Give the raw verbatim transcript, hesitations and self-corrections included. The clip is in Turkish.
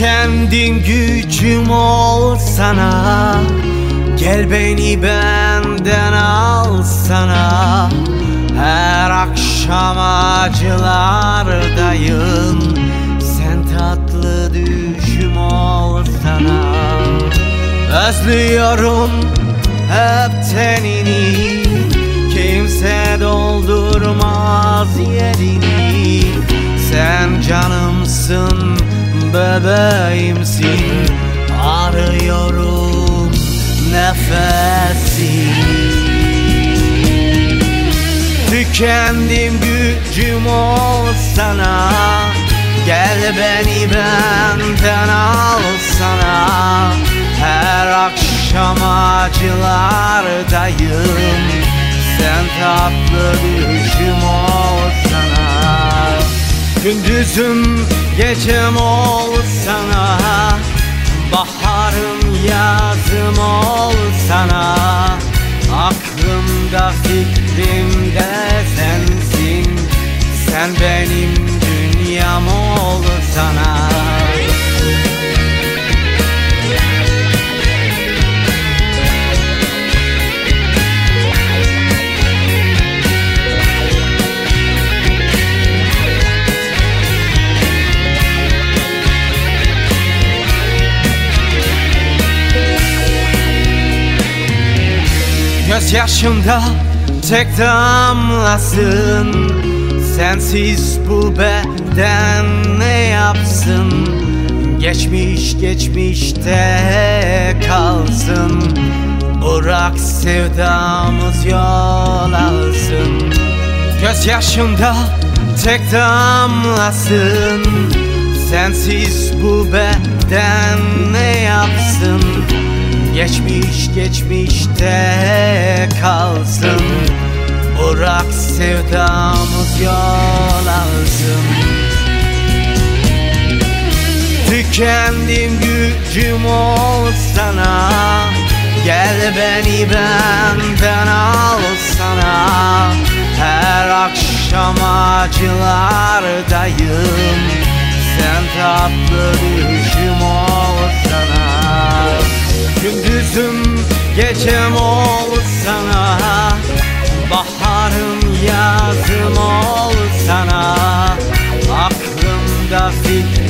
Tükendim gücüm ol sana, gel beni benden al sana. Her akşam acılardayım, sen tatlı düşüm ol sana. Özlüyorum hep tenini, kimse doldurmaz yerini. Sen canımsın, bebeğimsin, arıyorum nefesi. Tükendim gücüm ol sana, gel beni benden al sana. Her akşam acılardayım, sen tatlı düşüm ol sana. Gündüzüm gecem ol sana, baharım yazım ol sana. Aklımda fikrimde sensin, sen benim dünyam ol sana. Gözyaşımda tek damlasın, sensiz bu beden ne yapsın? Geçmiş geçmişte kalsın, bırak sevdamız yol alsın. Gözyaşımda tek damlasın, sensiz bu beden ne yapsın? Geçmiş geçmişte kalsın, bırak sevdamız yol alsın. Tükendim gücüm ol sana, gel beni benden al sana. Her akşam acılardayım, sen tatlı düşüm ol sana. Gündüzüm gecem ol sana, baharım yazım ol sana. Aklımda fikrim